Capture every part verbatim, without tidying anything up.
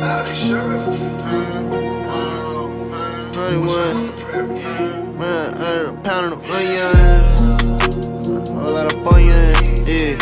twenty-one, man, a pound of onions, a lot of onions, yeah,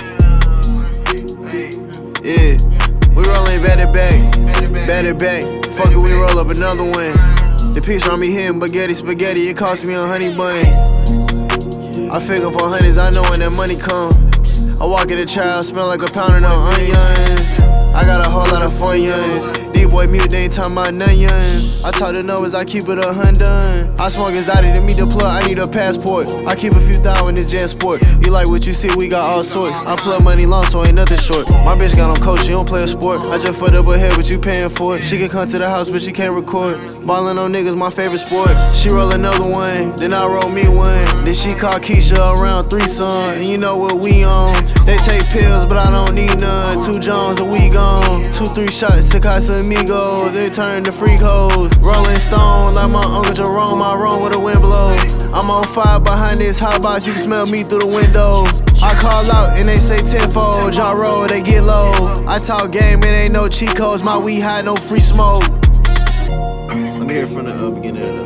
yeah. We rollin' back to back, back to back. Fuck it, we roll up another one. The piece around me hitting spaghetti, spaghetti. It cost me a honey bun. I figure for hundreds, I know when that money come. I walk in the child, smell like a pound of no onions. I got a whole lot of funyuns. D-boy mute, they ain't talking about none young. I talk to numbers, I keep it a hundred. I smoke exotic to meet the plug, I need a passport. I keep a few thousand in Jan Sport. You like what you see, we got all sorts. I plug money long, so ain't nothing short. My bitch got on coach, she don't play a sport. I just fucked up her head, but you paying for it. She can come to the house, but she can't record. Ballin' on niggas, my favorite sport. She roll another one, then I roll me one. Then she call Keisha around three son, and you know what we on. They take pills, but I don't need none. Two Jones and we gone. Two, three shots to Casamigos, they turn to freak hoes. Rolling Stone like my Uncle Jerome, I roam with a wind blow. I'm on fire behind this hot box, you can smell me through the window. I call out and they say tenfold, jaw roll, they get low. I talk game, it ain't no cheat codes, my weed high, no free smoke. Let me hear it from the uh, beginning of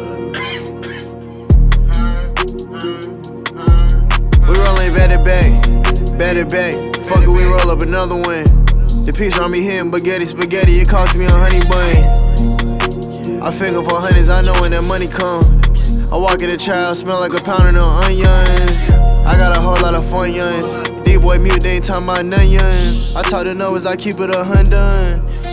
the We rollin' back to back, back to back. Fuck it, we roll up another one. The piece around me hitting spaghetti, spaghetti. It cost me a honey bun. I figure for hundreds, I know when that money come. I walk in the child, smell like a pound of no onions. I got a whole lot of funyuns. D-boy mute, they ain't talking about none young. I talk to numbers, I keep it a hundred.